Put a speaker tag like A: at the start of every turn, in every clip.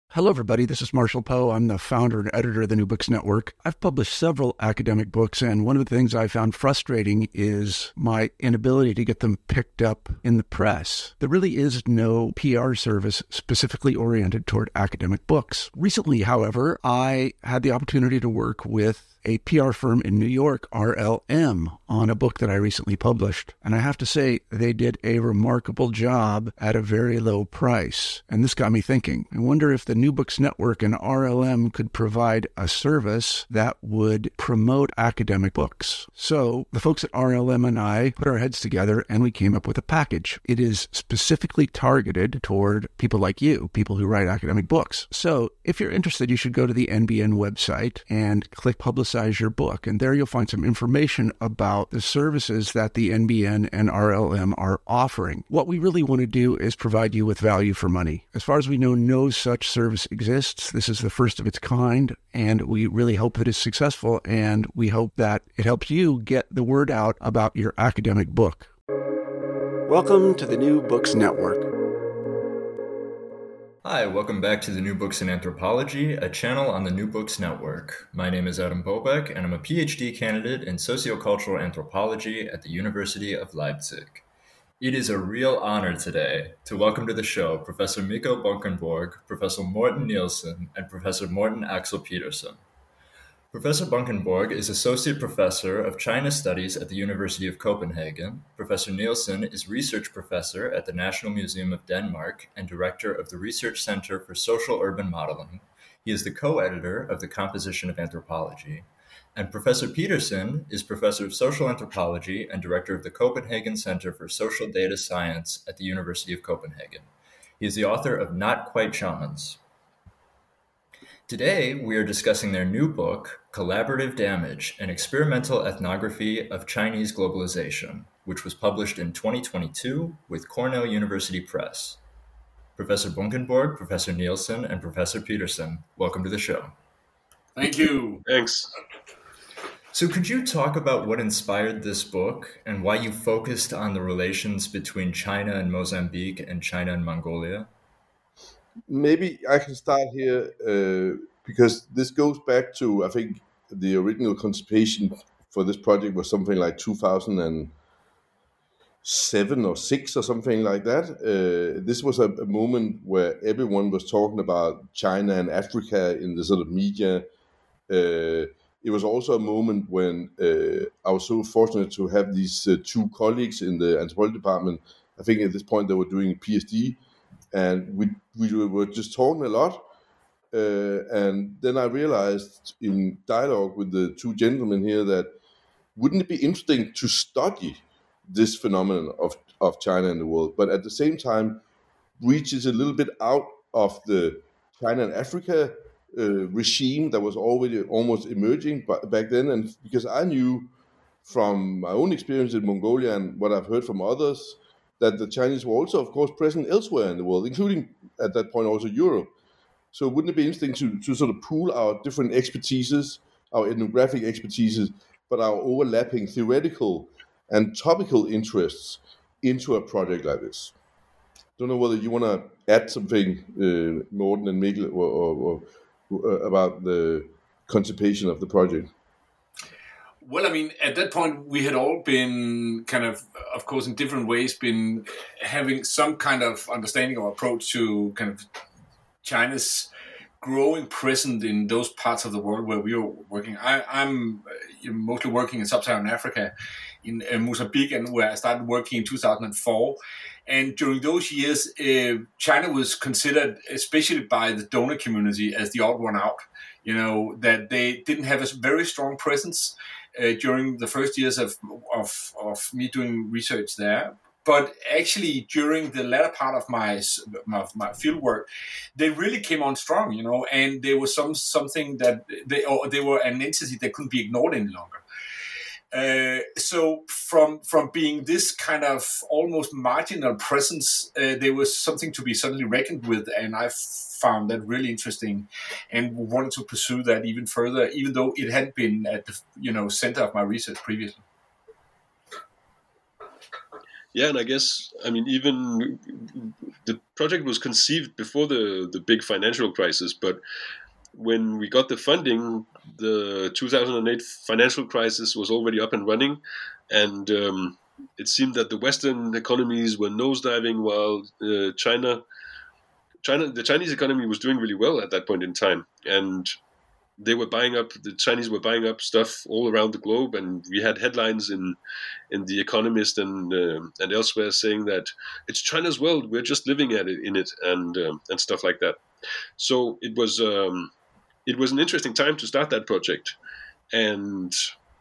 A: Hello, everybody. This is Marshall Poe. I'm the founder and editor of the New Books Network. I've published several academic books, and one of the things I found frustrating is my inability to get them picked up in the press. There really is no PR service specifically oriented toward academic books. Recently, however, I had the opportunity to work with a PR firm in New York, RLM, on a book that I recently published. And I have to say, they did a remarkable job at a very low price. And this got me thinking. I wonder if the New Books Network and RLM could provide a service that would promote academic books. So the folks at RLM and I put our heads together and we came up with a package. It is specifically targeted toward people like you, people who write academic books. So if you're interested, you should go to the NBN website and click Publicize Your Book. And there you'll find some information about the services that the NBN and RLM are offering. What we really want to do is provide you with value for money. As far as we know, no such service exists. This is the first of its kind, and we really hope that it's successful, and we hope that it helps you get the word out about your academic book. Welcome to the New Books Network.
B: Hi, welcome back to the New Books in Anthropology, a channel on the New Books Network. My name is Adam Bobek, and I'm a PhD candidate in sociocultural anthropology at the University of Leipzig. It is a real honor today to welcome to the show Professor Mikko Bunkenborg, Professor Morten Nielsen, and Professor Morten Axel Pedersen. Professor Bunkenborg is Associate Professor of China Studies at the University of Copenhagen. Professor Nielsen is Research Professor at the National Museum of Denmark and Director of the Research Center for Social Urban Modeling. He is the co-editor of The Composition of Anthropology. And Professor Pedersen is Professor of Social Anthropology and Director of the Copenhagen Center for Social Data Science at the University of Copenhagen. He is the author of Not Quite Shamans. Today, we are discussing their new book, Collaborative Damage, an experimental ethnography of Chinese globalization, which was published in 2022 with Cornell University Press. Professor Bunkenborg, Professor Nielsen, and Professor Pedersen, welcome to the show.
C: Thank you.
D: Thanks.
B: So could you talk about what inspired this book and why you focused on the relations between China and Mozambique and China and Mongolia?
D: Maybe I can start here because this goes back to, I think, the original conception for this project was something like 2007 or 6 or something like that. This was a moment where everyone was talking about China and Africa in the sort of media. It was also a moment when I was so fortunate to have these two colleagues in the anthropology department. I think at this point they were doing a PhD. And we were just talking a lot. And then I realized in dialogue with the two gentlemen here that wouldn't it be interesting to study this phenomenon of China in the world, but at the same time reaches a little bit out of the China and Africa regime that was already almost emerging back then. And because I knew from my own experience in Mongolia and what I've heard from others, that the Chinese were also, of course, present elsewhere in the world, including at that point also Europe. So wouldn't it be interesting to sort of pool our different expertises, our ethnographic expertises, but our overlapping theoretical and topical interests into a project like this? Don't know whether you want to add something, Morten and Mikkel, or about the conception of the project.
C: Well, I mean, at that point, we had all been kind of course, in different ways, been having some kind of understanding or approach to kind of China's growing presence in those parts of the world where we are working. I'm mostly working in sub-Saharan Africa, in Mozambique, and where I started working in 2004. And during those years, China was considered, especially by the donor community, as the odd one out. You know, that they didn't have a very strong presence during the first years of me doing research there. But actually, during the latter part of my field work, they really came on strong, you know, and there was something that they were an entity that couldn't be ignored any longer. So from being this kind of almost marginal presence, there was something to be suddenly reckoned with, and I found that really interesting, and wanted to pursue that even further, even though it hadn't been at the center of my research previously.
E: Yeah, and I guess, I mean, even the project was conceived before the big financial crisis, but when we got the funding, the 2008 financial crisis was already up and running, and it seemed that the Western economies were nosediving while the Chinese economy was doing really well at that point in time, and the Chinese were buying up stuff all around the globe, and we had headlines in The Economist and elsewhere saying that it's China's world, we're just living in it, and stuff like that. So it was an interesting time to start that project, and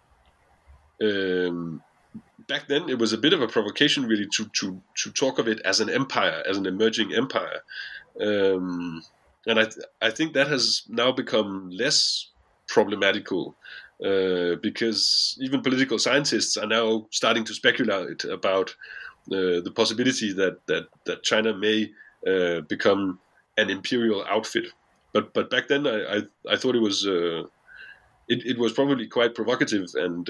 E: back then it was a bit of a provocation, really, to talk of it as an empire, as an emerging empire. And I think that has now become less problematical, because even political scientists are now starting to speculate about the possibility that China may become an imperial outfit. But back then I thought it was probably quite provocative and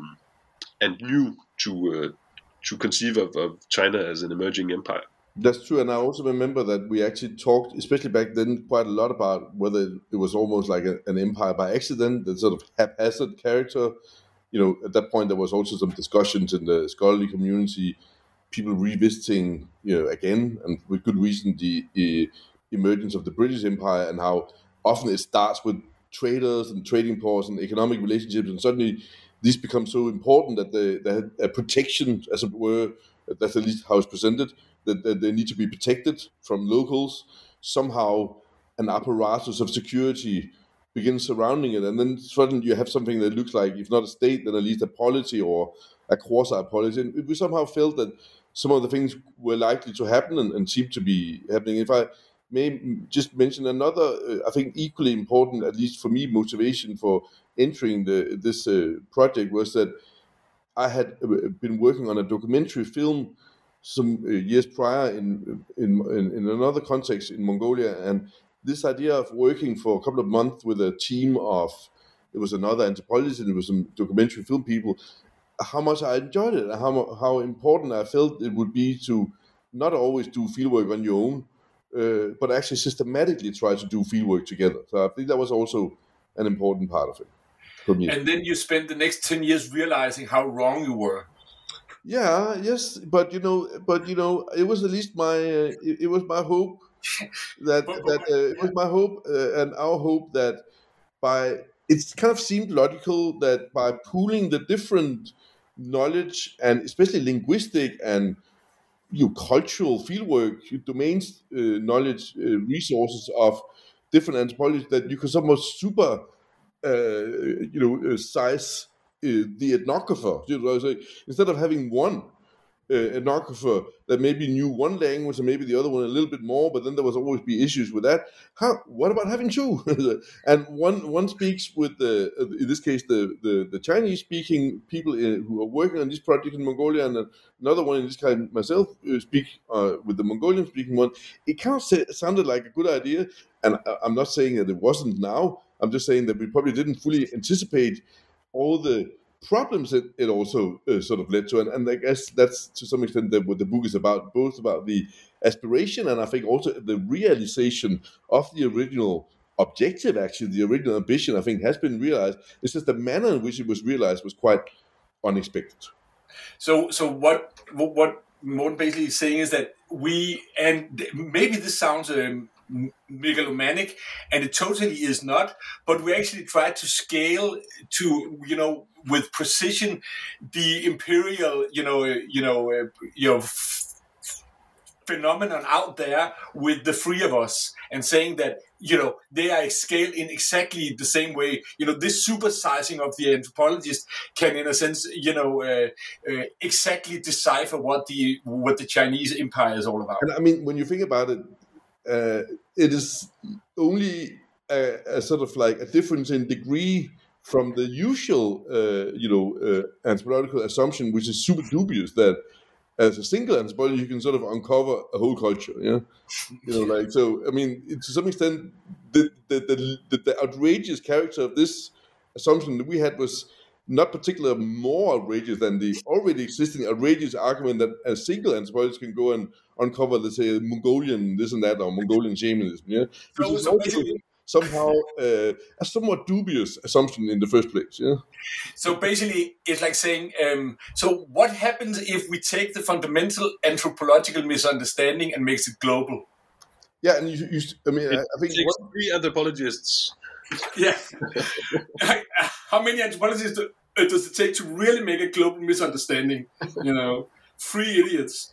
E: new to conceive of China as an emerging empire.
D: That's true, and I also remember that we actually talked, especially back then, quite a lot about whether it was almost like an empire by accident, the sort of haphazard character. At that point there was also some discussions in the scholarly community, people revisiting, again, and with good reason, the emergence of the British Empire and how often it starts with traders and trading ports and economic relationships, and suddenly these become so important that they had a protection, as it were. That's at least how it's presented, that they need to be protected from locals. Somehow an apparatus of security begins surrounding it, and then suddenly you have something that looks like, if not a state, then at least a polity or a quasi-polity. And we somehow felt that some of the things were likely to happen and seemed to be happening. If I may just mention another, I think equally important, at least for me, motivation for entering this project was that I had been working on a documentary film some years prior in another context in Mongolia, and this idea of working for a couple of months with a team of, it was another anthropologist and it was some documentary film people, how much I enjoyed it, and how important I felt it would be to not always do fieldwork on your own, but actually systematically try to do fieldwork together. So I think that was also an important part of it.
C: And then you spent the next 10 years realizing how wrong you were.
D: Yeah, yes, but it was at least it was my hope it was my hope and our hope that it kind of seemed logical that by pooling the different knowledge, and especially linguistic and cultural fieldwork, domains knowledge, resources of different anthropologists, that you could somewhat super size the ethnographer. So instead of having one ethnographer that maybe knew one language and maybe the other one a little bit more, but then there was always be issues with that. What about having two? And one speaks with in this case the Chinese speaking people who are working on this project in Mongolia, and another one, in this case myself, speak with the Mongolian speaking one. It kind of sounded like a good idea, and I'm not saying that it wasn't now. I'm just saying that we probably didn't fully anticipate all the problems that it also sort of led to. And I guess that's to some extent what the book is about, both about the aspiration and I think also the realization of the original objective, actually, the original ambition, I think, has been realized. It's just the manner in which it was realized was quite unexpected.
C: So what Morten basically is saying is that and maybe this sounds megalomanic, and it totally is not, but we actually try to scale to with precision the imperial phenomenon out there with the three of us, and saying that they are scaled in exactly the same way. This supersizing of the anthropologist can, in a sense, exactly decipher what the Chinese empire is all about.
D: And I mean, when you think about it, it is only a sort of like a difference in degree from the usual, anthropological assumption, which is super dubious, that as a single anthropologist you can sort of uncover a whole culture. So I mean, to some extent, the outrageous character of this assumption that we had was not particularly more outrageous than the already existing outrageous argument that a single anthropologist can go and uncover, let's say, Mongolian this and that, or Mongolian shamanism, yeah? Which is also somehow a somewhat dubious assumption in the first place, yeah?
C: So basically, it's like saying, so what happens if we take the fundamental anthropological misunderstanding and makes it global?
D: Yeah, and I think
E: it takes 3 anthropologists.
C: Yeah. How many anthropologists does it take to really make a global misunderstanding? 3 idiots.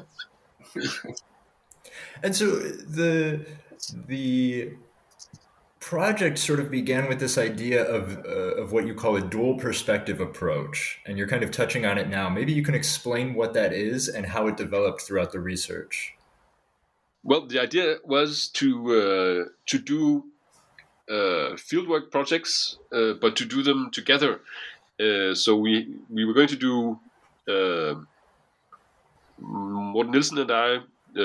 B: And so the project sort of began with this idea of what you call a dual perspective approach, and you're kind of touching on it now. Maybe you can explain what that is and how it developed throughout the research.
E: Well, the idea was to do fieldwork projects, but to do them together. So we were going to do. Morten Nielsen and I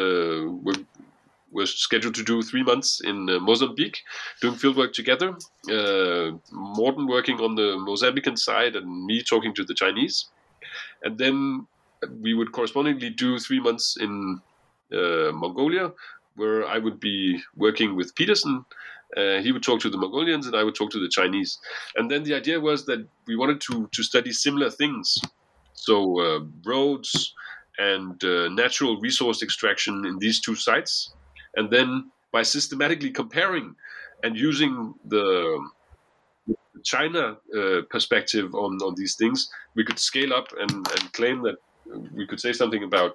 E: were scheduled to do 3 months in Mozambique, doing fieldwork together. Morten working on the Mozambican side, and me talking to the Chinese. And then we would correspondingly do 3 months in Mongolia, where I would be working with Peterson. He would talk to the Mongolians, and I would talk to the Chinese. And then the idea was that we wanted to study similar things. So roads and natural resource extraction in these 2 sites. And then by systematically comparing and using the China perspective on these things, we could scale up and claim that we could say something about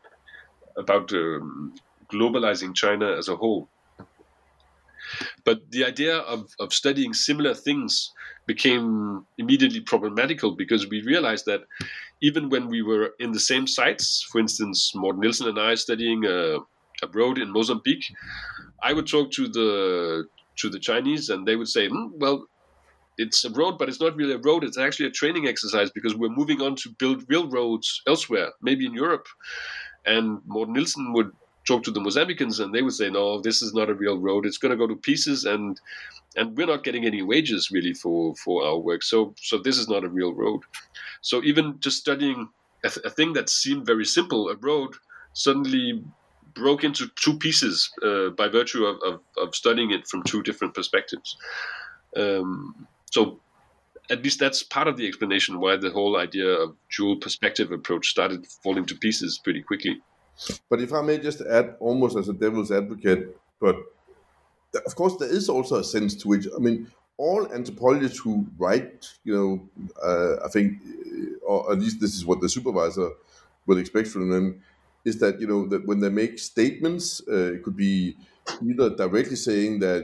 E: globalizing China as a whole. But the idea of studying similar things became immediately problematical, because we realized that even when we were in the same sites, for instance, Morten Nielsen and I studying a road in Mozambique, I would talk to the Chinese, and they would say, well, it's a road, but it's not really a road. It's actually a training exercise, because we're moving on to build real roads elsewhere, maybe in Europe. And Morten Nielsen would talk to the Mozambicans, and they would say, no, this is not a real road. It's going to go to pieces, and we're not getting any wages really for our work. So this is not a real road. So even just studying a thing that seemed very simple, a road, suddenly broke into 2 pieces by virtue of studying it from 2 different perspectives. So at least that's part of the explanation why the whole idea of dual perspective approach started falling to pieces pretty quickly.
D: But if I may just add, almost as a devil's advocate, but of course there is also a sense to which, all anthropologists who write, I think, or at least this is what the supervisor will expect from them, is that, that when they make statements, it could be either directly saying that,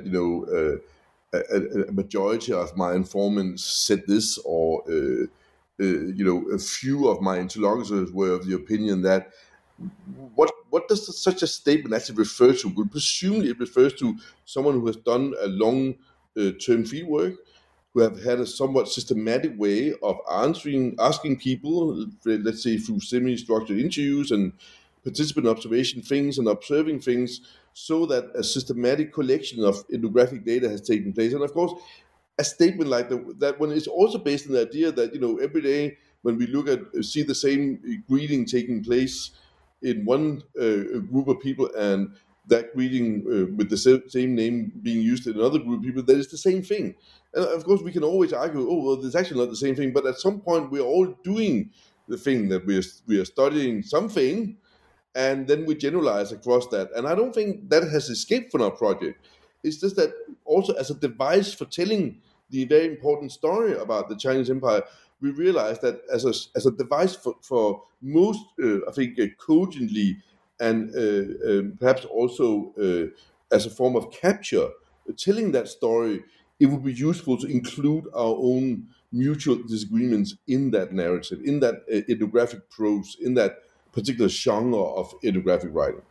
D: a majority of my informants said this, or, a few of my interlocutors were of the opinion that. What does such a statement actually refer to? Well, presumably it refers to someone who has done a long-term field work, who have had a somewhat systematic way of asking people, let's say through semi-structured interviews and participant observation things and observing things, so that a systematic collection of ethnographic data has taken place. And of course, a statement like that one is also based on the idea that, every day when we see the same greeting taking place in one group of people, and that greeting with the same name being used in another group of people, that is the same thing. And of course, we can always argue, it's actually not the same thing, but at some point we're all doing the thing that we are studying something, and then we generalize across that. And I don't think that has escaped from our project. It's just that also as a device for telling the very important story about the Chinese Empire, we realized that as a device for most, I think, cogently and perhaps also as a form of capture, telling that story, it would be useful to include our own mutual disagreements in that narrative, in that ethnographic prose, in that particular genre of ethnographic writing.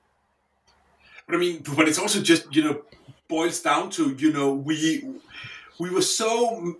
C: But it's also just, boils down to, we were so,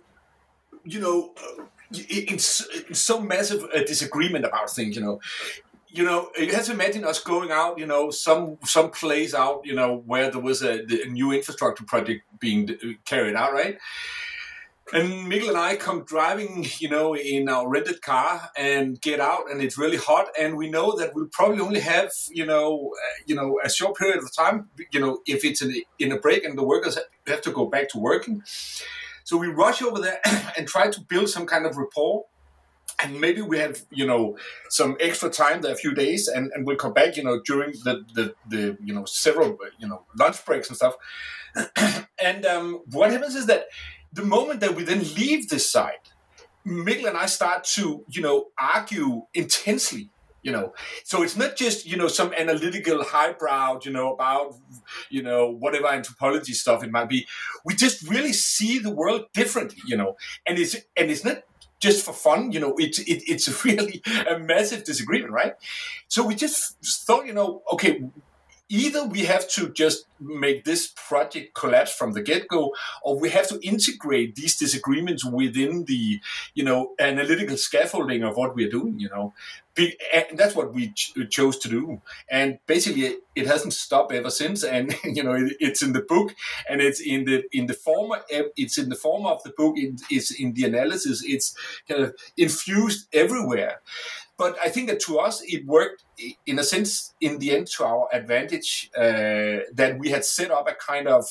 C: in so massive a disagreement about things, you have to imagine us going out, some place out, where there was a new infrastructure project being carried out, right? And Mikkel and I come driving, in our rented car and get out, and it's really hot, and we know that we'll probably only have, a short period of time, if it's in a break and the workers have to go back to working. So we rush over there and try to build some kind of rapport. And maybe we have, some extra time there, a few days, and we'll come back, during the several, lunch breaks and stuff. And what happens is that the moment that we then leave this site, Mikkel and I start to, argue intensely, So it's not just, some analytical highbrow, about, whatever anthropology stuff it might be. We just really see the world differently, and it's not just for fun, it's really a massive disagreement, right? So we just thought, okay, either we have to just make this project collapse from the get-go, or we have to integrate these disagreements within the, analytical scaffolding of what we're doing, And that's what we chose to do. And basically, it hasn't stopped ever since. And, it's in the book, and it's in the form of the book, it's in the analysis, it's kind of infused everywhere. But I think that to us, it worked in a sense in the end to our advantage, that we had set up a kind of,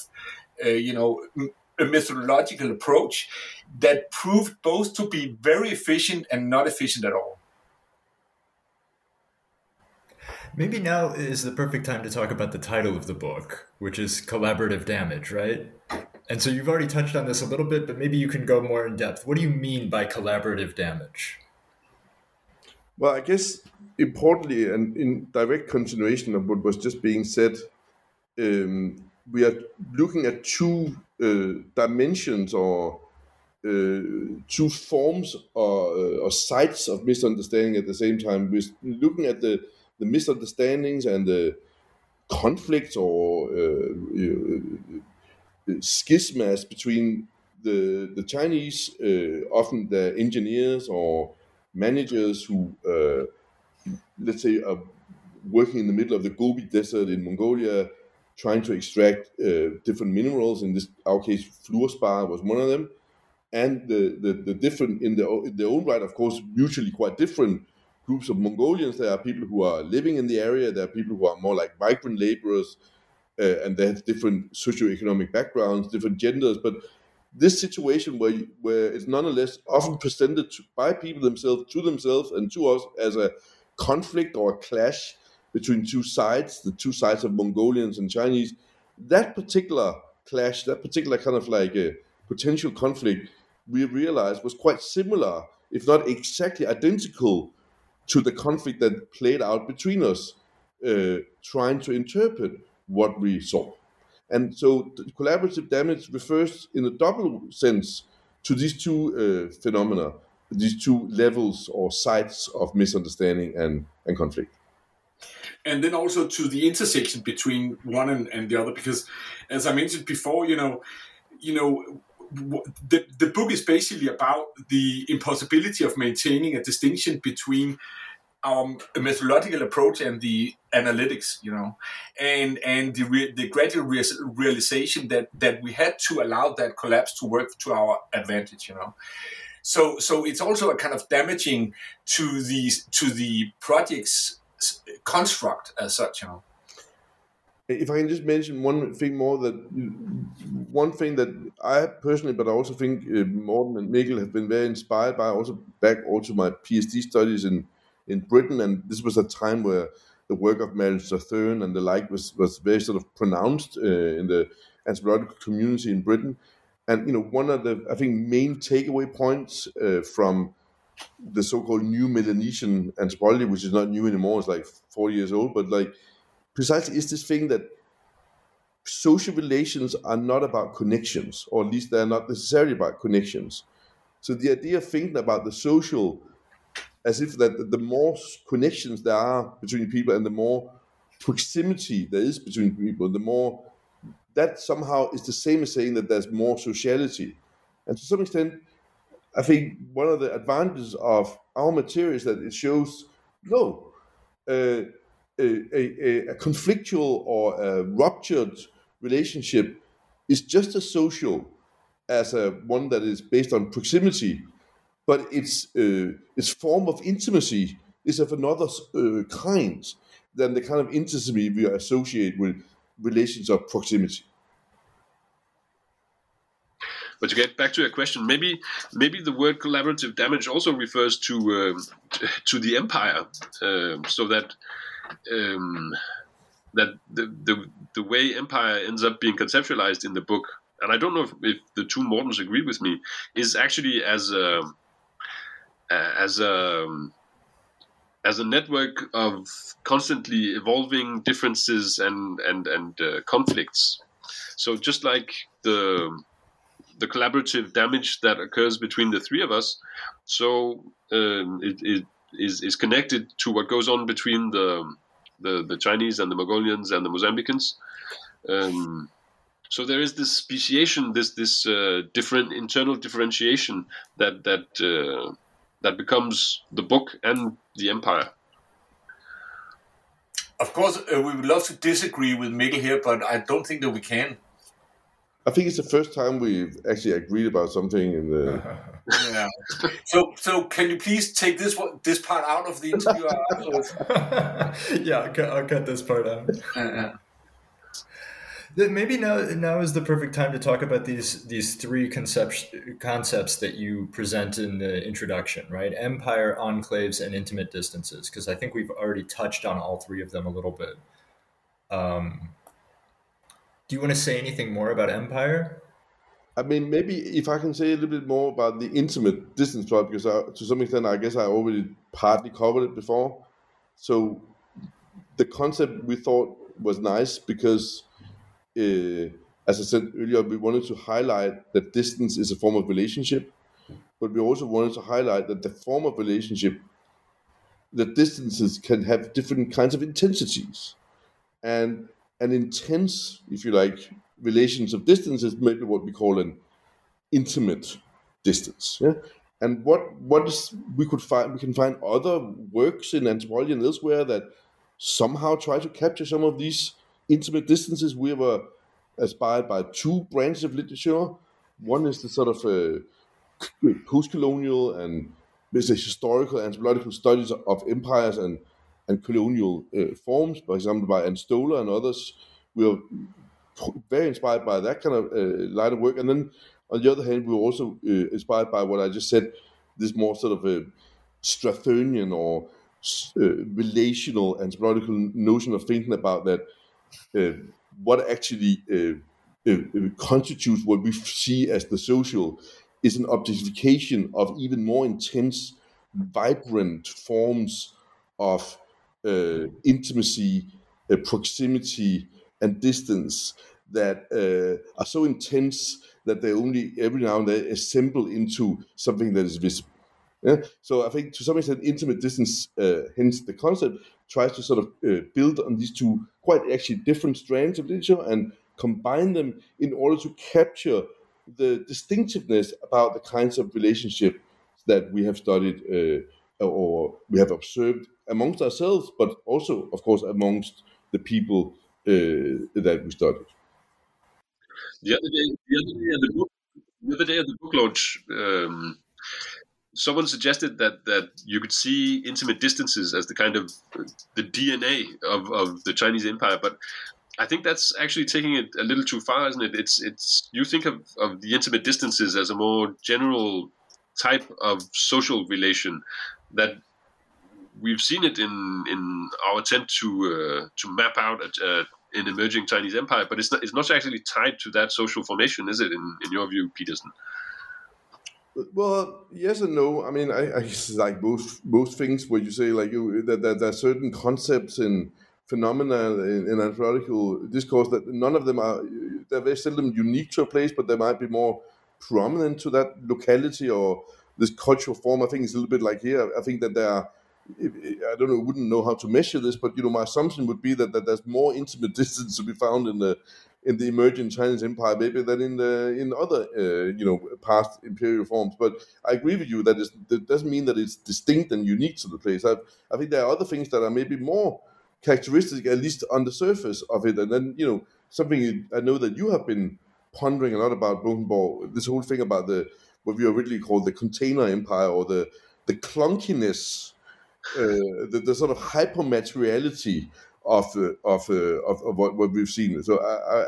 C: a methodological approach that proved both to be very efficient and not efficient at all.
B: Maybe now is the perfect time to talk about the title of the book, which is Collaborative Damage, right? And so you've already touched on this a little bit, but maybe you can go more in depth. What do you mean by collaborative damage?
D: Well, I guess importantly, and in direct continuation of what was just being said, we are looking at two dimensions or two forms or sides of misunderstanding at the same time. We're looking at the misunderstandings and the conflicts or schismas between the Chinese, often the engineers or managers who, let's say, are working in the middle of the Gobi Desert in Mongolia, trying to extract different minerals. In our case, fluorspar was one of them, and the different in their own right, of course, mutually quite different groups of Mongolians. There are people who are living in the area. There are people who are more like migrant laborers, and they have different socioeconomic backgrounds, different genders, but this situation where it's nonetheless often presented by people themselves, to themselves and to us, as a conflict or a clash between two sides, the two sides of Mongolians and Chinese, that particular clash, that particular kind of like a potential conflict, we realized was quite similar, if not exactly identical, to the conflict that played out between us, trying to interpret what we saw. And so collaborative damage refers in a double sense to these two phenomena, these two levels or sides of misunderstanding and conflict.
C: And then also to the intersection between one and the other, because as I mentioned before, the book is basically about the impossibility of maintaining a distinction between our methodological approach and the analytics, and the gradual realization that we had to allow that collapse to work to our advantage, So it's also a kind of damaging to the project's construct as such,
D: If I can just mention one thing that I personally, but I also think Morten and Mikkel have been very inspired by, also back also my PhD studies in Britain, and this was a time where the work of Marion Strathern and the like was very sort of pronounced in the anthropological community in Britain. And one of the, I think, main takeaway points from the so-called new Melanesian anthropology, which is not new anymore, it's like 40 years old, but like precisely is this thing that social relations are not about connections, or at least they're not necessarily about connections. So the idea of thinking about the social as if that the more connections there are between people and the more proximity there is between people, the more that somehow is the same as saying that there's more sociality. And to some extent, I think one of the advantages of our material is that it shows, no, a conflictual or a ruptured relationship is just as social as one that is based on proximity, but its form of intimacy is of another kind than the kind of intimacy we associate with relations of proximity.
E: But to get back to your question, maybe the word collaborative damage also refers to the empire, so that that the way empire ends up being conceptualized in the book, and I don't know if the two Mortens agree with me, is actually as a network of constantly evolving differences and conflicts. So just like the collaborative damage that occurs between the three of us, so it is connected to what goes on between the Chinese and the Mongolians and the Mozambicans. So there is this speciation, this different internal differentiation that becomes the book and the empire.
C: Of course, we would love to disagree with Mikkel here, but I don't think that we can.
D: I think it's the first time we've actually agreed about something in the.
C: Yeah. So can you please take this part out of the interview?
B: Yeah, I'll cut this part out. Maybe now is the perfect time to talk about these three concepts that you present in the introduction, right? Empire, enclaves, and intimate distances, because I think we've already touched on all three of them a little bit. Do you want to say anything more about empire?
D: I mean, maybe if I can say a little bit more about the intimate distance part, because to some extent, I guess I already partly covered it before. So the concept we thought was nice because, as I said earlier, we wanted to highlight that distance is a form of relationship, but we also wanted to highlight that the form of relationship, the distances can have different kinds of intensities. And an intense, if you like, relations of distance is maybe what we call an intimate distance. Yeah? And what is we can find other works in anthropology and elsewhere that somehow try to capture some of these intimate distances. We were inspired by two branches of literature. One is the sort of post-colonial and historical anthropological studies of empires and colonial forms, for example, by Ann Stoler and others. We are very inspired by that kind of line of work. And then, on the other hand, we were also inspired by what I just said, this more sort of a Stratherian or relational anthropological notion of thinking about that what actually constitutes what we see as the social is an objectification of even more intense, vibrant forms of intimacy, proximity, and distance that are so intense that they only every now and then assemble into something that is visible. Yeah? So I think to some extent, intimate distance, hence the concept, tries to sort of build on these two quite actually different strands of literature and combine them in order to capture the distinctiveness about the kinds of relationship that we have studied or we have observed amongst ourselves, but also, of course, amongst the people that we studied.
E: The other day at the book launch, someone suggested that you could see intimate distances as the kind of the DNA of the Chinese empire, but I think that's actually taking it a little too far, isn't it? It's you think of the intimate distances as a more general type of social relation that we've seen it in our attempt to map out an emerging Chinese empire, but it's not actually tied to that social formation, is it? In your view, Peterson?
D: Well, yes and no. I mean, I guess like most things where you say like that there are certain concepts and phenomena in anthropological discourse that none of them they're very seldom unique to a place, but they might be more prominent to that locality or this cultural form. I think it's a little bit like here. I think that there are, I don't know, wouldn't know how to measure this, but my assumption would be that there's more intimate distance to be found in the emerging Chinese empire maybe than in other past imperial forms. But I agree with you that doesn't mean that it's distinct and unique to the place. I think there are other things that are maybe more characteristic, at least on the surface of it. And then something I know that you have been pondering a lot about Bunkenborg, this whole thing about what we originally called the container empire, or the clunkiness, the sort of hypermateriality of what we've seen. So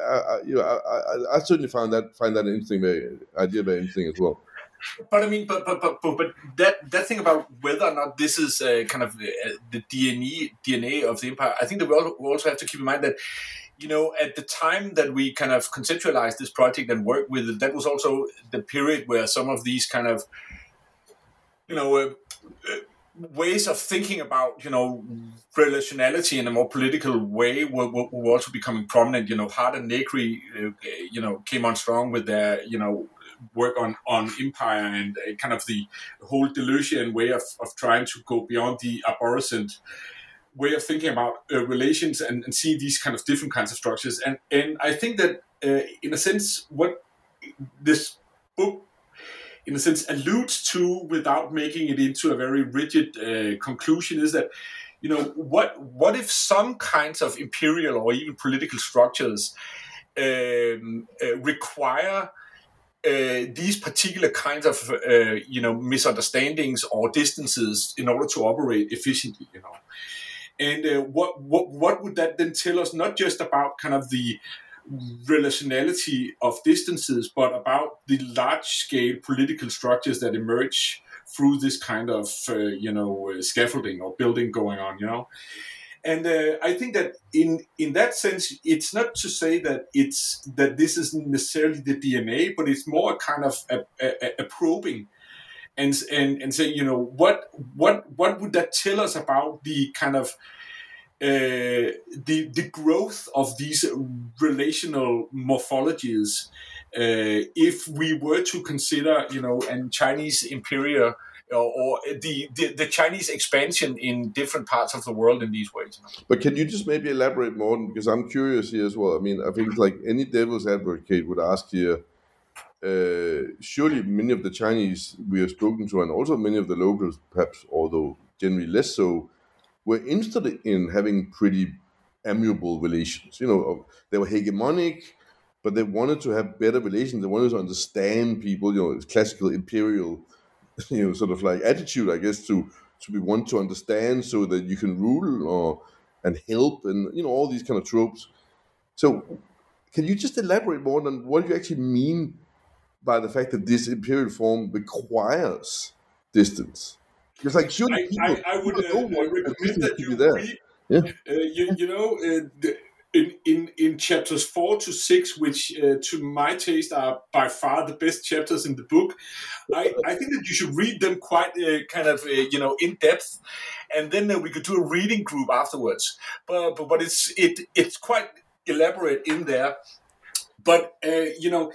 D: I certainly find that interesting, very interesting as well.
C: But I mean, but that thing about whether or not this is kind of the DNA of the empire, I think that we also have to keep in mind that, at the time that we kind of conceptualized this project and worked with it, that was also the period where some of these kind of, ways of thinking about, relationality in a more political way were also becoming prominent. Hart and Negri, came on strong with their, work on empire and kind of the whole Deleuzian way of trying to go beyond the arborescent way of thinking about relations and see these kind of different kinds of structures. And I think that in a sense, what this book in a sense alludes to, without making it into a very rigid conclusion, is that, what if some kinds of imperial or even political structures require these particular kinds of misunderstandings or distances in order to operate efficiently, and what would that then tell us, not just about kind of the relationality of distances, but about the large-scale political structures that emerge through this kind of scaffolding or building going on, And I think that in that sense, it's not to say that this isn't necessarily the DNA, but it's more a kind of a probing and saying, what would that tell us about the kind of the growth of these relational morphologies, if we were to consider, and Chinese imperial or the Chinese expansion in different parts of the world in these ways.
D: But can you just maybe elaborate more, because I'm curious here as well. I mean, I think like any devil's advocate would ask here, surely many of the Chinese we have spoken to, and also many of the locals, perhaps, although generally less so, were interested in having pretty amiable relations. They were hegemonic, but they wanted to have better relations. They wanted to understand people, it's classical imperial, sort of like attitude, I guess, to be one to understand so that you can rule and help, and all these kind of tropes. So can you just elaborate more on what you actually mean by the fact that this imperial form requires distance? Because like, surely
C: I would recommend that you read, in chapters 4 to 6, which to my taste are by far the best chapters in the book. I think that you should read them quite kind of in depth, and then we could do a reading group afterwards. But it's quite elaborate in there. But in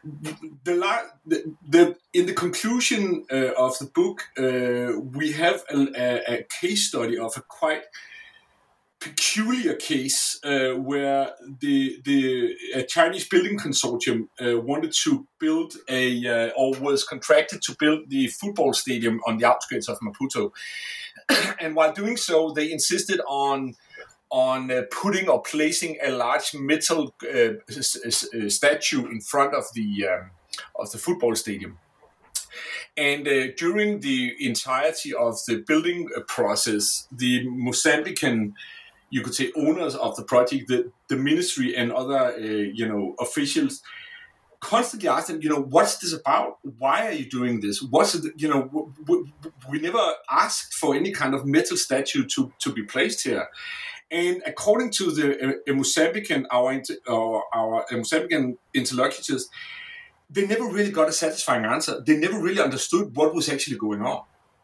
C: the conclusion of the book, we have a case study of a quite peculiar case where the Chinese building consortium wanted to build or was contracted to build the football stadium on the outskirts of Maputo, and while doing so, they insisted on putting or placing a large metal statue in front of the football stadium. And during the entirety of the building process, the Mozambican, you could say, owners of the project, the ministry and other officials, constantly asked them, what's this about? Why are you doing this? What's it? We never asked for any kind of metal statue to be placed here. And according to the Mozambican, our Mozambican interlocutors, they never really got a satisfying answer. They never really understood what was actually going on.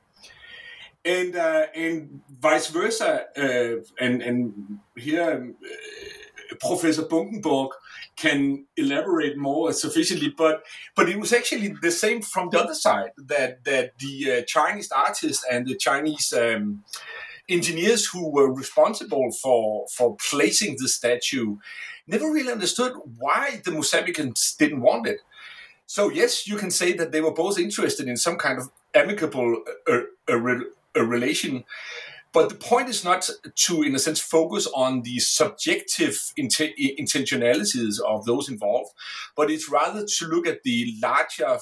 C: And vice versa. And here, Professor Bunkenborg can elaborate more sufficiently, but it was actually the same from the other side, that the Chinese artists and the Chinese engineers who were responsible for placing the statue never really understood why the Mozambicans didn't want it. So yes, you can say that they were both interested in some kind of amicable relation, But the point is not to, in a sense, focus on the subjective intentionalities of those involved, but it's rather to look at the larger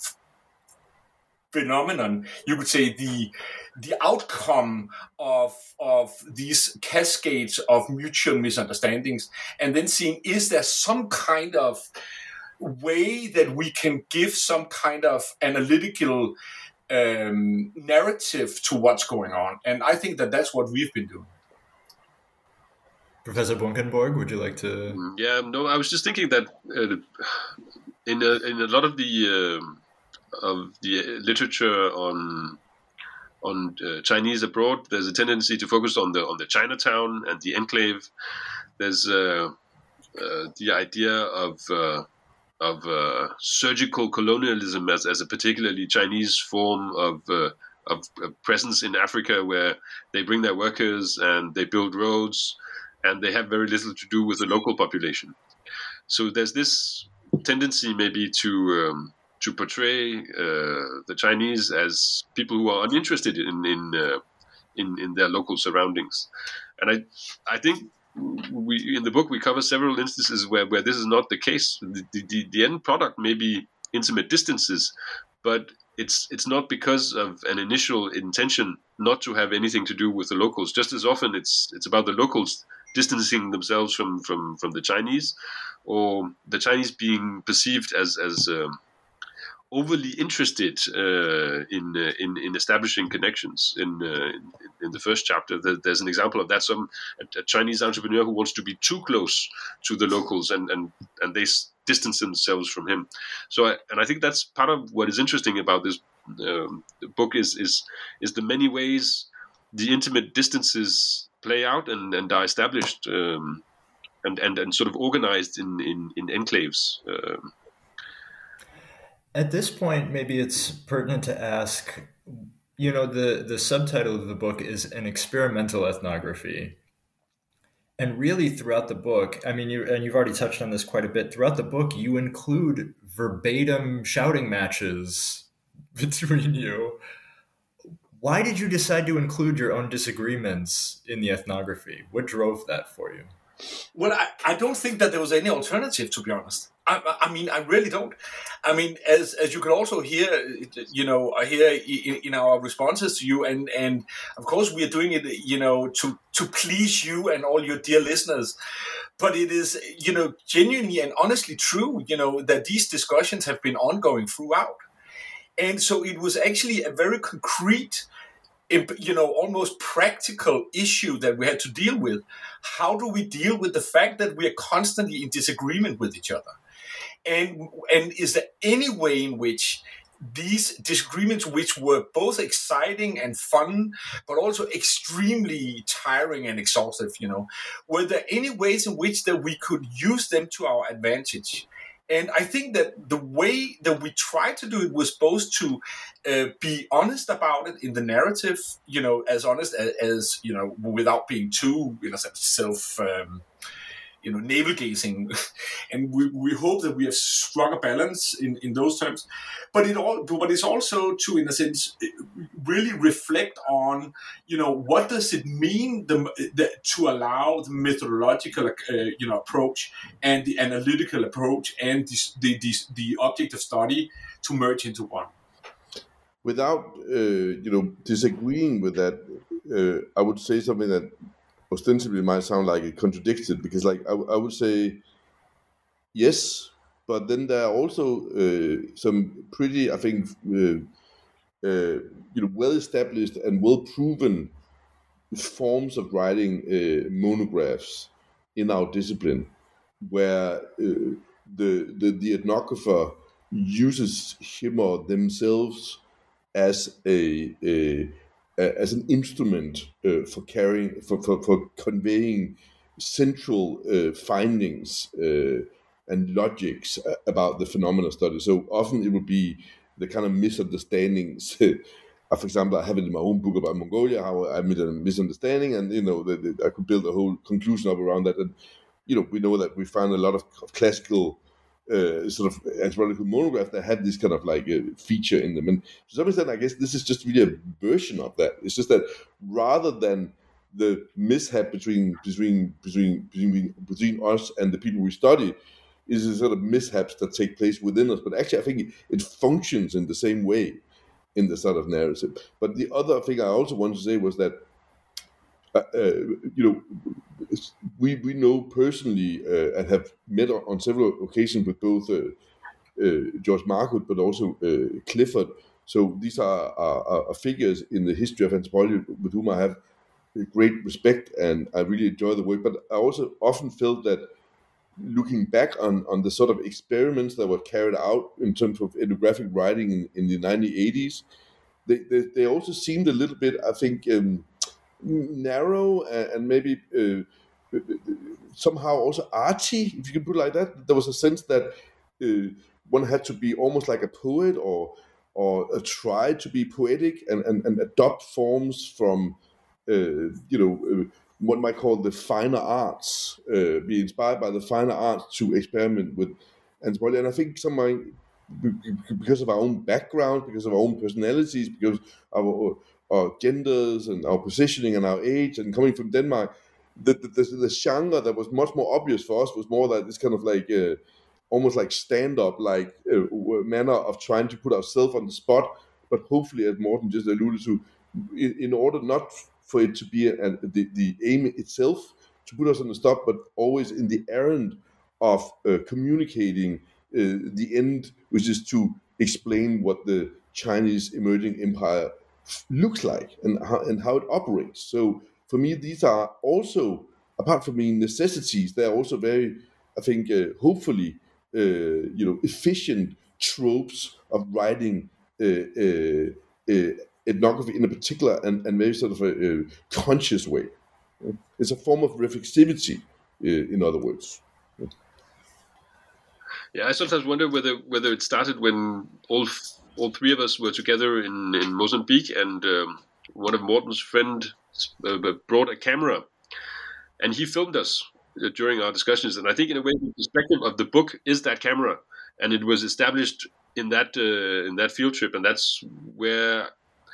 C: phenomenon, you could say the outcome of these cascades of mutual misunderstandings, and then seeing, is there some kind of way that we can give some kind of analytical narrative to what's going on? And I think that that's what we've been doing.
B: Professor Bunkenborg, would you like to?
E: Yeah, no, I was just thinking that in a lot of the literature on Chinese abroad, there's a tendency to focus on the Chinatown and the enclave. There's the idea of surgical colonialism as a particularly Chinese form of presence in Africa, where they bring their workers and they build roads, and they have very little to do with the local population. So there's this tendency maybe to portray the Chinese as people who are uninterested in their local surroundings, and I think in the book we cover several instances where this is not the case. The end product may be intimate distances, but it's not because of an initial intention not to have anything to do with the locals. Just as often it's about the locals distancing themselves from the Chinese, or the Chinese being perceived as overly interested in establishing connections. In the first chapter, there's an example of that. A Chinese entrepreneur who wants to be too close to the locals, and they distance themselves from him. So I think that's part of what is interesting about this book is the many ways the intimate distances play out and are established and sort of organized in enclaves.
B: At this point, maybe it's pertinent to ask, the subtitle of the book is An Experimental Ethnography. And really throughout the book, I mean, you've already touched on this quite a bit, throughout the book, you include verbatim shouting matches between you. Why did you decide to include your own disagreements in the ethnography? What drove that for you?
C: Well, I don't think that there was any alternative, to be honest. I mean, I really don't. I mean, as you can also hear, in our responses to you, and of course we are doing it, to please you and all your dear listeners. But it is, genuinely and honestly true, that these discussions have been ongoing throughout. And so it was actually a very concrete, almost practical issue that we had to deal with. How do we deal with the fact that we are constantly in disagreement with each other? And is there any way in which these disagreements, which were both exciting and fun, but also extremely tiring and exhaustive, were there any ways in which that we could use them to our advantage? And I think that the way that we tried to do it was both to be honest about it in the narrative, as honest as without being too, self, navel-gazing. And we hope that we have struck a balance in those terms. But it's also to, in a sense, really reflect on, what does it mean to allow the methodological, approach and the analytical approach and the objective study to merge into one.
D: Without, disagreeing with that, I would say something that ostensibly might sound like it contradicts it, because I would say yes, but then there are also some pretty, I think, well-established and well-proven forms of writing monographs in our discipline, where the ethnographer uses him or themselves as as an instrument for conveying central findings and logics about the phenomena study. So often it would be the kind of misunderstandings. For example, I have it in my own book about Mongolia, how I made a misunderstanding, and I could build a whole conclusion up around that. And we know that we find a lot of classical sort of anthropological monographs that had this kind of like a feature in them. And to some extent, I guess this is just really a version of that. It's just that rather than the mishap between us and the people we study, is a sort of mishaps that take place within us. But actually, I think it functions in the same way in the sort of narrative. But the other thing I also wanted to say was that, we know personally and have met on several occasions with both George Markut, but also Clifford. So these are figures in the history of anthropology with whom I have great respect, and I really enjoy the work. But I also often felt that looking back on the sort of experiments that were carried out in terms of ethnographic writing in the 1980s, they also seemed a little bit, I think, narrow and maybe somehow also arty, if you can put it like that. There was a sense that one had to be almost like a poet or try to be poetic and adopt forms from what might call the finer arts, be inspired by the finer arts to experiment with anthropology. And I think because of our own background, because of our own personalities, because of our genders and our positioning and our age, and coming from Denmark, the genre that was much more obvious for us was more like this kind of like almost like stand-up, like manner of trying to put ourselves on the spot, but hopefully, as Morten just alluded to, in order not for it to be the aim itself to put us on the spot, but always in the errand of communicating the end, which is to explain what the Chinese emerging empire looks like and how it operates. So for me, these are also, apart from being necessities, they are also very, I think, hopefully, efficient tropes of writing ethnography in a particular and very sort of a conscious way. It's a form of reflexivity, in other words.
E: Yeah, I sometimes wonder whether it started when all three of us were together in Mozambique, and one of Morten's friends brought a camera, and he filmed us during our discussions. And I think, in a way, the perspective of the book is that camera, and it was established in that field trip, and that's where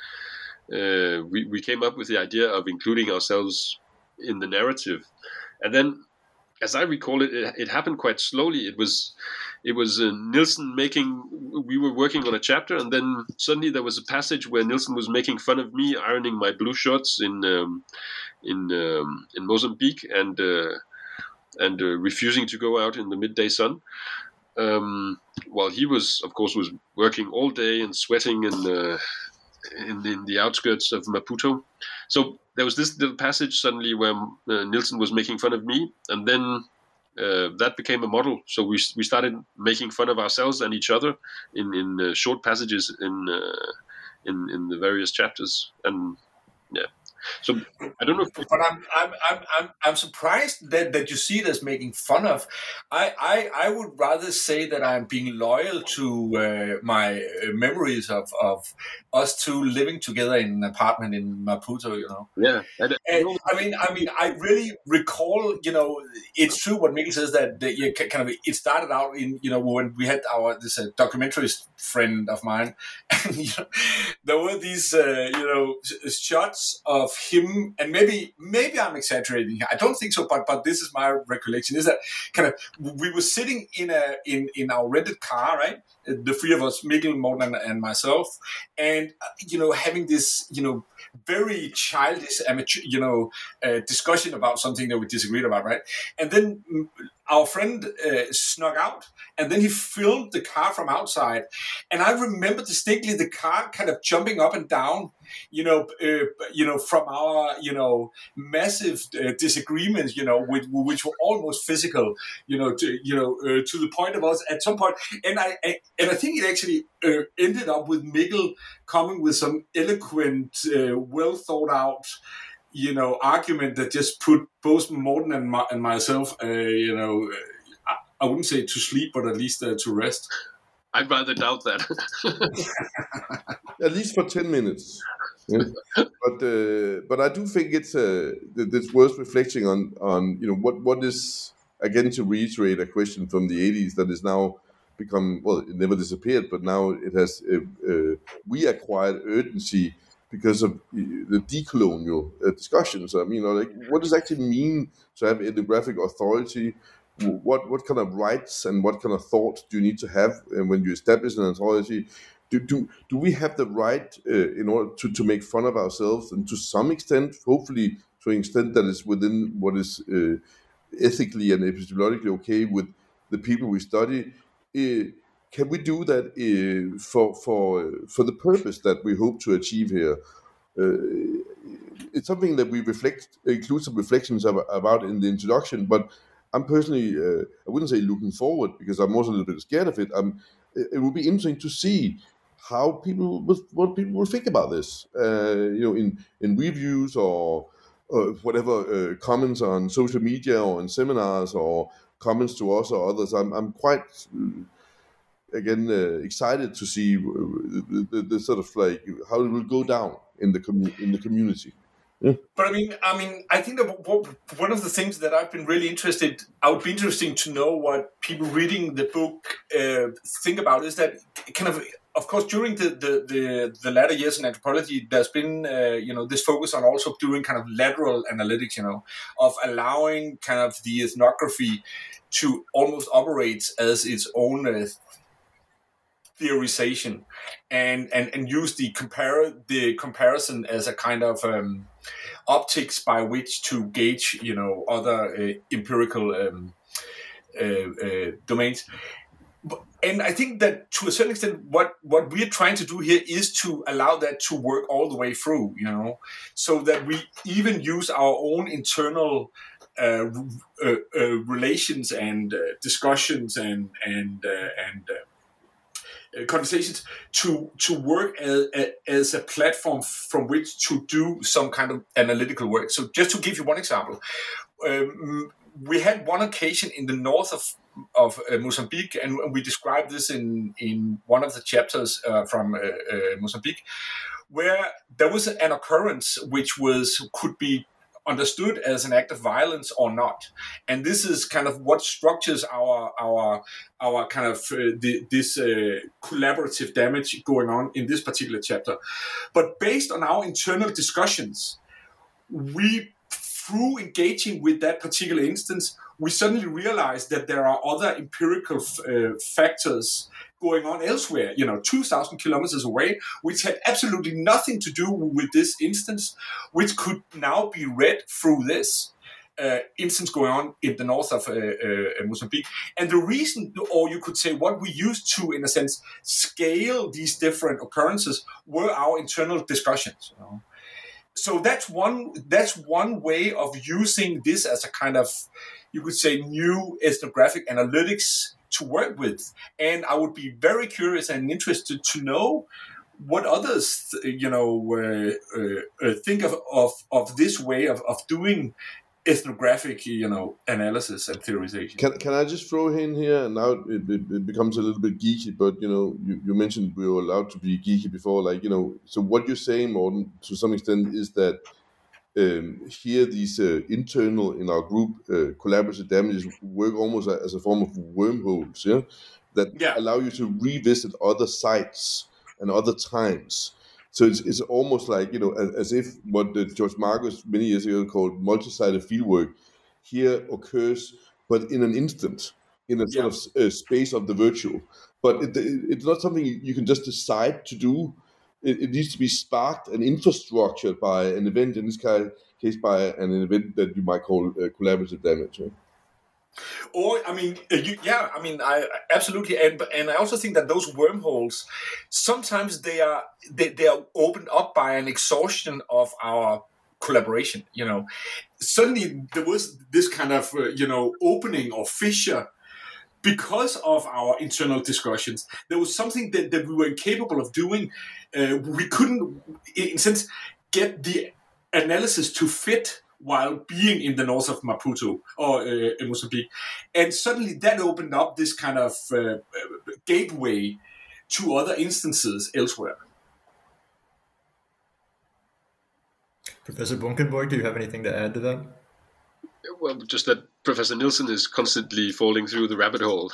E: we came up with the idea of including ourselves in the narrative. And then, as I recall it, it happened quite slowly. It was Nielsen we were working on a chapter, and then suddenly there was a passage where Nielsen was making fun of me ironing my blue shirts in Mozambique and refusing to go out in the midday sun, while he was working all day and sweating in the outskirts of Maputo. So there was this little passage suddenly where Nielsen was making fun of me, and then that became a model. So we started making fun of ourselves and each other in short passages in the various chapters. And yeah, so I don't know.
C: But I'm surprised that you see it as making fun of. I would rather say that I'm being loyal to my memories of us two living together in an apartment in Maputo.
E: Yeah.
C: I really recall. It's true what Mikkel says, that it started out in when we had this documentarist friend of mine, and there were these shots of him, and maybe I'm exaggerating here. I don't think so, but this is my recollection. Is that kind of we were sitting in our rented car, right? The three of us, Mikkel, Morten, and myself, and having this very childish amateur discussion about something that we disagreed about, right? And then our friend snuck out, and then he filmed the car from outside, and I remember distinctly the car kind of jumping up and down, from our massive disagreements, which were almost physical, to the point of us at some point, and I think it actually ended up with Mikkel coming with some eloquent, well thought out argument that just put both Morten and myself, I wouldn't say to sleep, but at least to rest.
E: I'd rather doubt that.
D: At least for 10 minutes. Yeah. But I do think it's worth reflecting on what is, again, to reiterate a question from the 80s that is now become, well, it never disappeared, but now it has reacquired urgency because of the decolonial discussions. I mean, like, what does it actually mean to have ethnographic authority? What kind of rights and what kind of thought do you need to have when you establish an authority? Do we have the right in order to make fun of ourselves, and to some extent, hopefully to an extent that is within what is ethically and epistemologically okay with the people we study? Can we do that for the purpose that we hope to achieve here? It's something that we include some reflections about in the introduction, but I'm personally, I wouldn't say looking forward, because I'm also a little bit scared of it. It would be interesting to see what people will think about this, in reviews or whatever, comments on social media or in seminars or comments to us or others. I'm quite excited to see the sort of like how it will go down in the community. Yeah.
C: But I think that one of the things that I've been really interested, I would be interesting to know what people reading the book think about, is that kind of course, during the latter years in anthropology, there's been this focus on also doing kind of lateral analytics, of allowing kind of the ethnography to almost operate as its own theorization, and use the comparison as a kind of optics by which to gauge other empirical domains. And I think that to a certain extent, what we're trying to do here is to allow that to work all the way through, so that we even use our own internal relations and discussions and conversations to work as a platform from which to do some kind of analytical work. So just to give you one example, we had one occasion in the north of Mozambique, and we described this in one of the chapters from Mozambique, where there was an occurrence which could be understood as an act of violence or not, and this is kind of what structures our kind of this collaborative damage going on in this particular chapter. But based on our internal discussions, through engaging with that particular instance, we suddenly realized that there are other empirical factors going on elsewhere, 2,000 kilometers away, which had absolutely nothing to do with this instance, which could now be read through this instance going on in the north of Mozambique. And the reason, or you could say what we used to, in a sense, scale these different occurrences were our internal discussions. So that's one way of using this as a kind of, you could say, new ethnographic analytics to work with. And I would be very curious and interested to know what others, think of this way of doing ethnographic, analysis and theorization.
D: Can I just throw in here, and now it becomes a little bit geeky, but you mentioned we were allowed to be geeky before, so what you're saying, Morten, to some extent, is that here these internal, in our group, collaborative damages work almost as a form of wormholes, that allow you to revisit other sites and other times. So it's almost like, as if what George Marcus many years ago called multi-sided fieldwork here occurs, but in an instant, in a sort of space of the virtual. But it's not something you can just decide to do. It needs to be sparked and infrastructured by an event, in this case by an event that you might call collaborative damage. Right?
C: Or, I absolutely, and I also think that those wormholes, sometimes they are opened up by an exhaustion of our collaboration. Suddenly there was this kind of opening or fissure because of our internal discussions. There was something that we were incapable of doing. We couldn't, in a sense, get the analysis to fit while being in the north of Maputo or Mozambique. And suddenly that opened up this kind of gateway to other instances elsewhere.
B: Professor Bunkenborg, do you have anything to add to that?
E: Well, just that Professor Nielsen is constantly falling through the rabbit hole.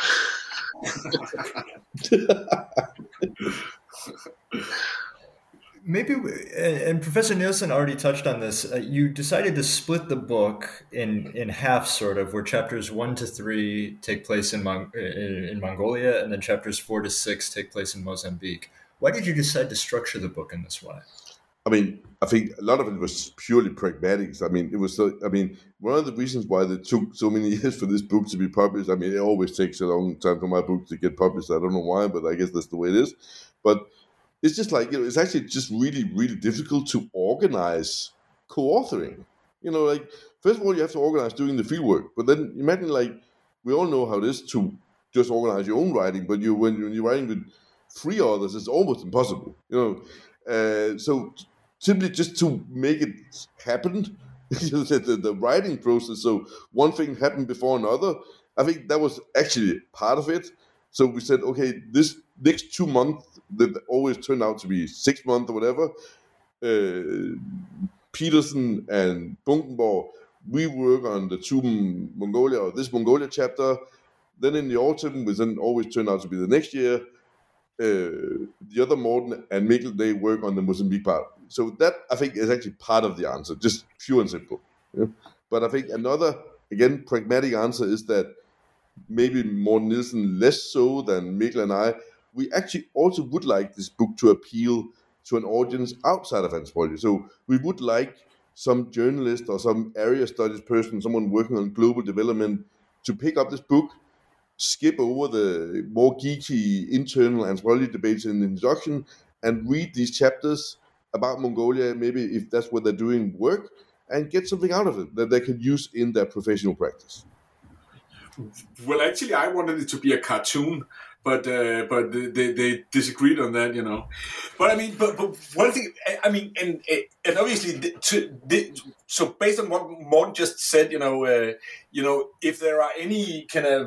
B: Maybe, and Professor Nielsen already touched on this. You decided to split the book in half, sort of, where chapters 1 to 3 take place in Mongolia, and then chapters 4 to 6 take place in Mozambique. Why did you decide to structure the book in this way?
D: I mean, I think a lot of it was purely pragmatic. I mean, one of the reasons why it took so many years for this book to be published. I mean, it always takes a long time for my book to get published. I don't know why, but I guess that's the way it is. But it's just like, it's actually just really, really difficult to organize co-authoring. Like, first of all, you have to organize doing the fieldwork. But then imagine, like, we all know how it is to just organize your own writing. But when you're writing with 3 authors, it's almost impossible. So simply just to make it happen, the writing process. So one thing happened before another. I think that was actually part of it. So we said, okay, this next 2 months that always turned out to be 6 months or whatever. Petersen and Bunkenborg, we work on the this Mongolia chapter. Then in the autumn, which then always turned out to be the next year, the other Morten and Mikkel, they work on the Mozambique part. So that, I think, is actually part of the answer, just pure and simple. But I think another, again, pragmatic answer is that maybe Morten Nielsen less so than Mikkel and I, we actually also would like this book to appeal to an audience outside of anthropology. So we would like some journalist or some area studies person, someone working on global development, to pick up this book, skip over the more geeky internal anthropology debates in the introduction, and read these chapters about Mongolia, maybe if that's what they're doing work, and get something out of it that they can use in their professional practice.
C: Well, actually, I wanted it to be a cartoon, but they disagreed on that, But I mean, but one thing, I mean, and obviously, so based on what Morten just said, if there are any kind of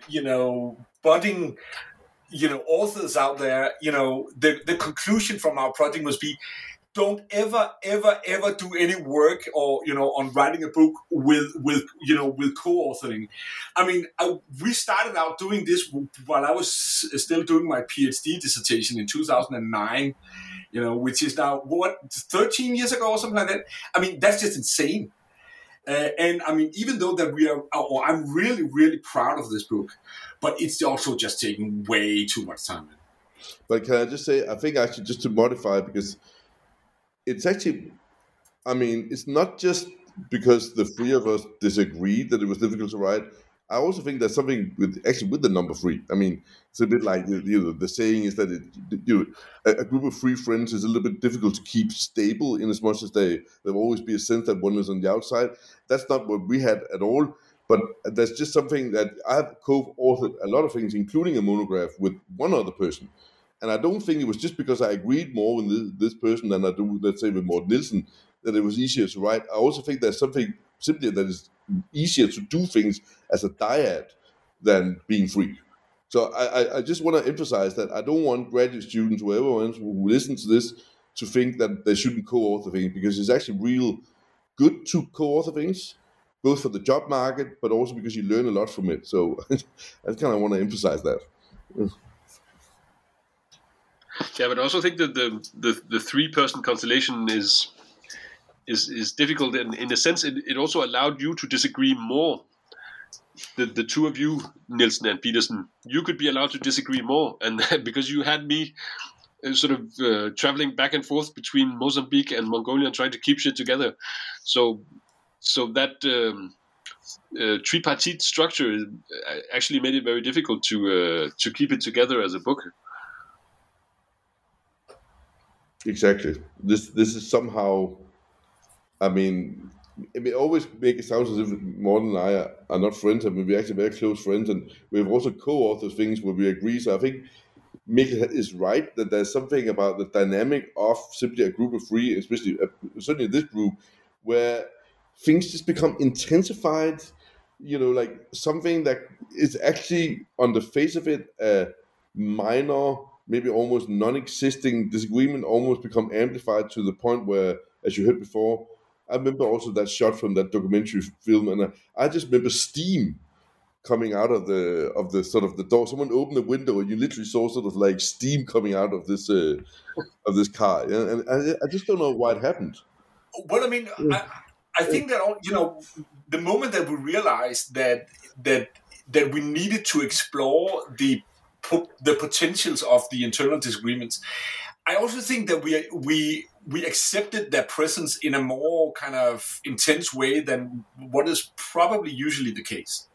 C: budding, authors out there, the conclusion from our project must be, don't ever do any work or on writing a book with co-authoring. I mean, we started out doing this while I was still doing my PhD dissertation in 2009, which is now 13 years ago or something like that. I mean, that's just insane. And I mean, even though that I'm really, really proud of this book, but it's also just taking way too much time.
D: But can I just say, I think actually just to modify, because it's actually, I mean, it's not just because the 3 of us disagreed that it was difficult to write. I also think there's something with the number 3. I mean, it's a bit like the saying is that a group of 3 friends is a little bit difficult to keep stable, in as much as there will always be a sense that one is on the outside. That's not what we had at all. But there's just something that I've co-authored a lot of things, including a monograph with one other person. And I don't think it was just because I agreed more with this person than I do, let's say, with Morten Nielsen, that it was easier to write. I also think there's something simply that is easier to do things as a dyad than being free. So I just want to emphasize that I don't want graduate students, whoever else who listen to this, to think that they shouldn't co-author things, because it's actually real good to co-author things, both for the job market, but also because you learn a lot from it. So I kind of want to emphasize that.
E: Yeah, but I also think that the 3-person constellation is difficult, and in a sense, it also allowed you to disagree more. The 2 of you, Nielsen and Petersen, you could be allowed to disagree more, and because you had me sort of traveling back and forth between Mozambique and Mongolia and trying to keep shit together. So that tripartite structure actually made it very difficult to keep it together as a book.
D: Exactly. This is somehow, I mean, it always makes it sound as if Morten and I are not friends. I mean, we're actually very close friends, and we've also co-authored things where we agree. So I think Mikkel is right that there's something about the dynamic of simply a group of 3, especially certainly this group, where things just become intensified. Like something that is actually on the face of it a minor, maybe almost non-existing disagreement almost become amplified to the point where, as you heard before, I remember also that shot from that documentary film, and I just remember steam coming out of the sort of the door. Someone opened the window, and you literally saw sort of like steam coming out of this car. And I just don't know why it happened.
C: Well, I mean, I think that the moment that we realized that we needed to explore the potentials of the internal disagreements, I also think that we accepted their presence in a more kind of intense way than what is probably usually the case.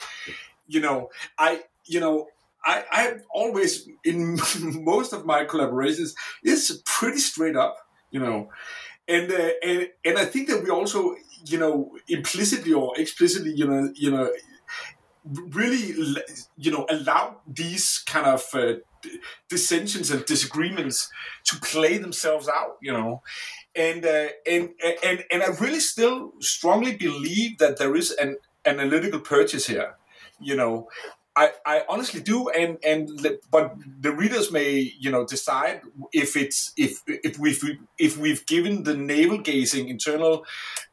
C: I always, in most of my collaborations, it's pretty straight up, and I think that we also, implicitly or explicitly, really, allow these kind of dissensions and disagreements to play themselves out, and I really still strongly believe that there is an analytical purchase here, I honestly do, but the readers may, decide if we've given the navel-gazing internal,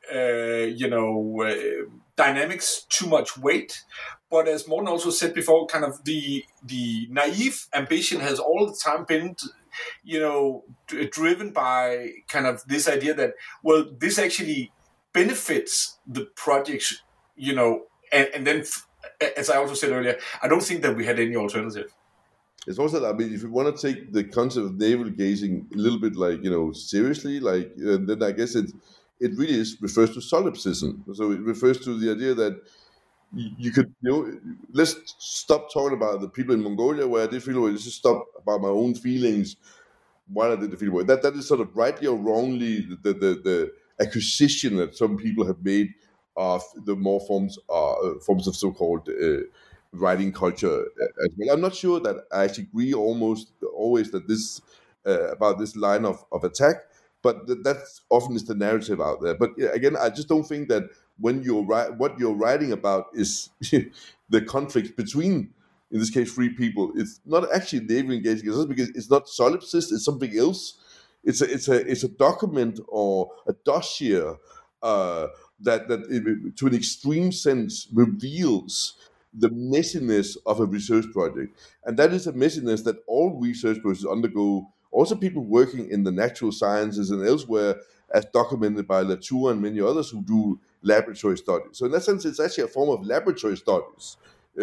C: dynamics too much weight. But as Morten also said before, kind of the naive ambition has all the time been, driven by kind of this idea that, well, this actually benefits the projects, and then. As I also said earlier, I don't think that we had any alternative.
D: It's also, I mean, if you want to take the concept of navel gazing a little bit, like, seriously, like, then I guess it really refers to solipsism. So it refers to the idea that you could, let's stop talking about the people in Mongolia where I did feel away. Let's just stop about my own feelings while I did the feel away. That is sort of rightly or wrongly the acquisition that some people have made of the more forms of so-called writing culture as well. I'm not sure that I actually agree almost always that this about this line of attack, but that's often is the narrative out there. But again, I just don't think that when what you're writing about is the conflict between, in this case, three people. It's not actually naval engaging. It's not because it's not solipsist. It's something else. It's a document or a dossier that to an extreme sense reveals the messiness of a research project. And that is a messiness that all research projects undergo, also people working in the natural sciences and elsewhere, as documented by Latour and many others who do laboratory studies. So in that sense, it's actually a form of laboratory studies,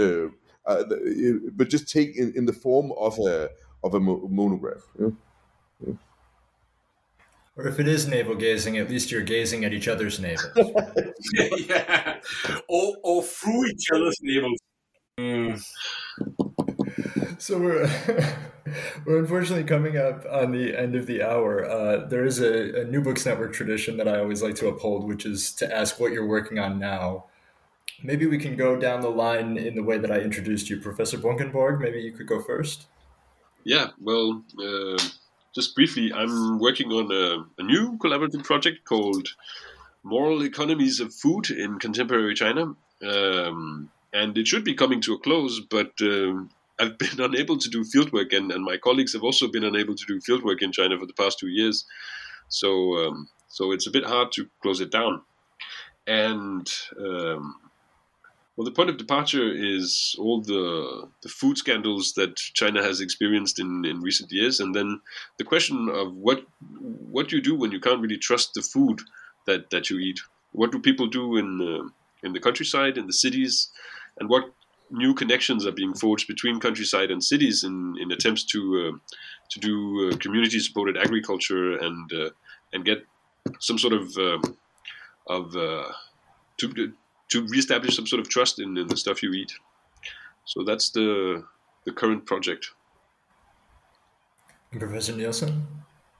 D: but just take in the form of a monograph. Yeah? Yeah.
B: Or if it is navel gazing, at least you're gazing at each other's navels.
C: Yeah, or through each other's navels.
B: So we're unfortunately coming up on the end of the hour. There is a New Books Network tradition that I always like to uphold, which is to ask what you're working on now. Maybe we can go down the line in the way that I introduced you. Professor Bunkenborg, maybe you could go first.
E: Yeah, well, just briefly, I'm working on a new collaborative project called Moral Economies of Food in Contemporary China. And it should be coming to a close, but I've been unable to do fieldwork, and my colleagues have also been unable to do fieldwork in China for the past 2 years. So it's a bit hard to close it down. And well, the point of departure is all the food scandals that China has experienced in recent years, and then the question of what you do when you can't really trust the food that you eat. What do people do in the countryside, in the cities, and what new connections are being forged between countryside and cities in attempts to do community-supported agriculture and get some sort of to reestablish some sort of trust in the stuff you eat. So that's the current project.
B: And Professor Nielsen?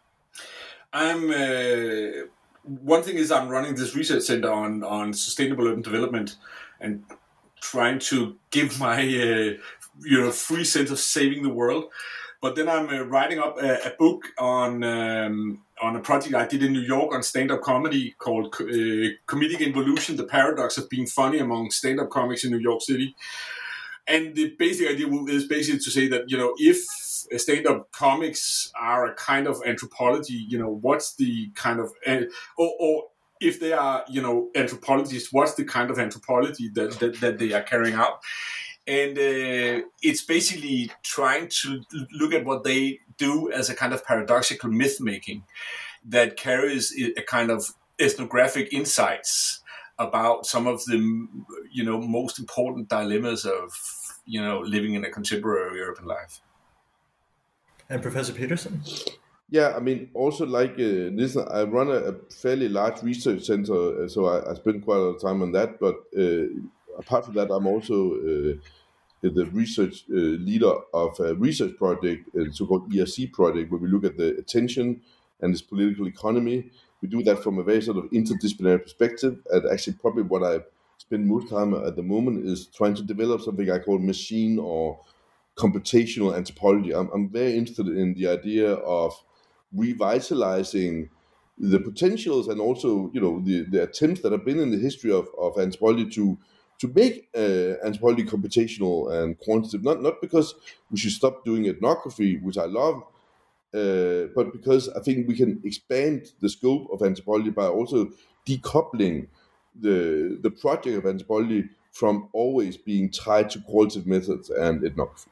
C: One thing is I'm running this research center on sustainable urban development and trying to give my free sense of saving the world. But then I'm writing up a book on a project I did in New York on stand-up comedy called Comedic Involution, The Paradox of Being Funny Among Stand-up Comics in New York City. And the basic idea is basically to say that, if stand-up comics are a kind of anthropology, what's the kind of, if they are, anthropologists, what's the kind of anthropology that they are carrying out? And it's basically trying to look at what they do as a kind of paradoxical myth-making that carries a kind of ethnographic insights about some of the, most important dilemmas of, living in a contemporary urban life.
B: And Professor Peterson?
D: Yeah, I mean, also like this, I run a fairly large research center, so I spend quite a lot of time on that. But apart from that, I'm also the research leader of a research project, a so-called ERC project, where we look at the attention and its political economy. We do that from a very sort of interdisciplinary perspective. And actually, probably what I spend most time at the moment is trying to develop something I call machine or computational anthropology. I'm very interested in the idea of revitalizing the potentials and also, the attempts that have been in the history of anthropology to make anthropology computational and quantitative. Not because we should stop doing ethnography, which I love, but because I think we can expand the scope of anthropology by also decoupling the project of anthropology from always being tied to qualitative methods and ethnography.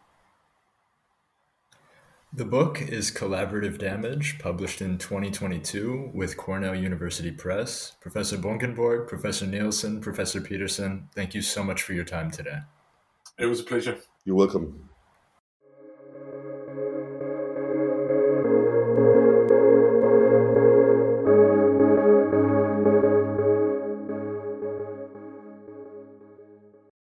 B: The book is Collaborative Damage, published in 2022 with Cornell University Press. Professor Bunkenborg, Professor Nielsen, Professor Peterson, thank you so much for your time today.
C: It was a pleasure.
D: You're welcome.